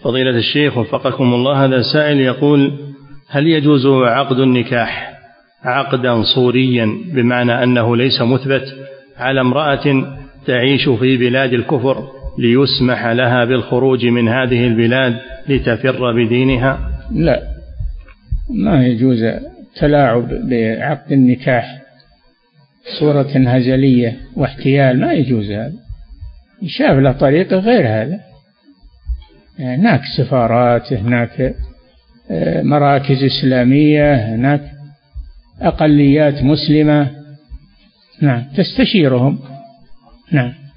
فضيلة الشيخ وفقكم الله، هذا سائل يقول: هل يجوز عقد النكاح عقدا صوريا بمعنى أنه ليس مثبت على امرأة تعيش في بلاد الكفر ليسمح لها بالخروج من هذه البلاد لتفر بدينها؟ لا، ما يجوز التلاعب بعقد النكاح صورة هزلية واحتيال، ما يجوز هذا. يشاف له طريقة غير هذا. هناك سفارات، هناك مراكز إسلامية، هناك أقليات مسلمة، نعم، تستشيرهم. نعم.